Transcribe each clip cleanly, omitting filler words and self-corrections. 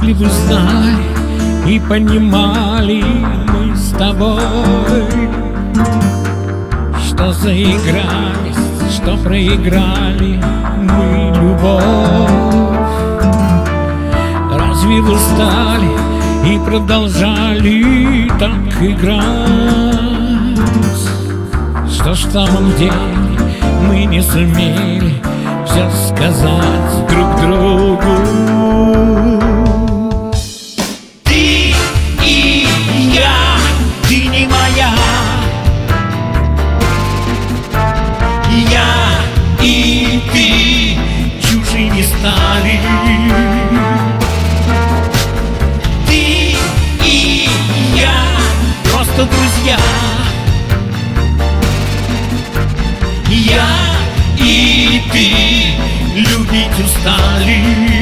Если бы знали и понимали мы с тобой, что заигрались, что проиграли мы любовь. Разве вы стали и продолжали так играть, что в самом деле мы не сумели все сказать друг другу? Ты и я, ты не моя, я и ты чужими стали. Ты и я просто друзья, я и ты любить устали.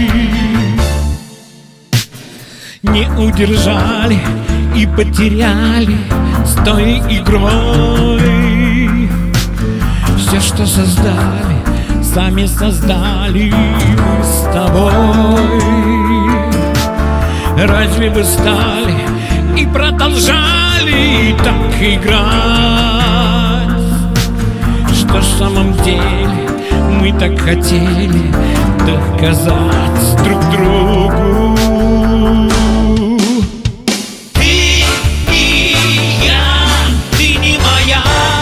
Не удержали и потеряли с той игрой. Все, что создали, сами создали мы с тобой. Разве вы стали и продолжали так играть, что в самом деле мы так хотели доказать друг другу? Ты и я, ты не моя,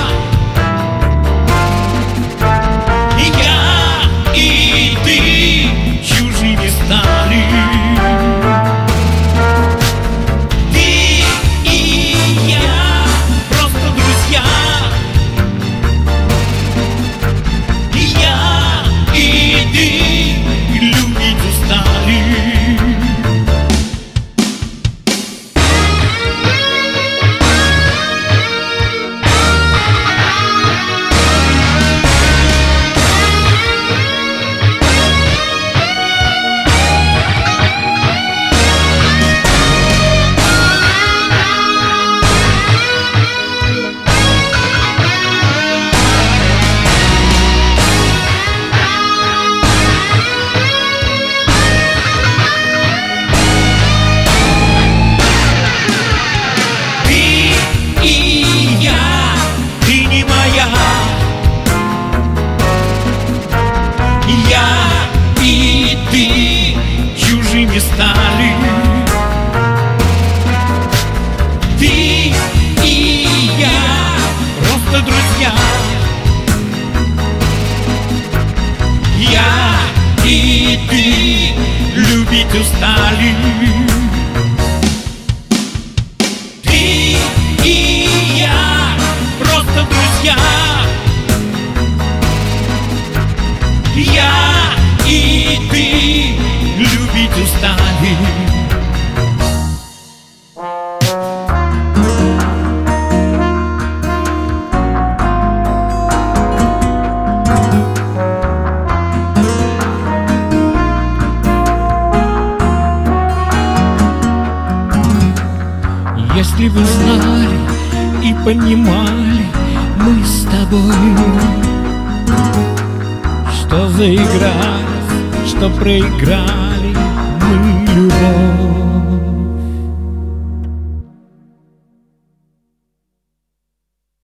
я и ты чужими стали. Ты и я просто друзья, я и ты любить устали. Я и ты чужими стали. Ты и я просто друзья, я и ты любить устали. Ты и я просто друзья, я и ты любить устали. Если вы знали и понимали мы с тобой, что заигрались, что проиграли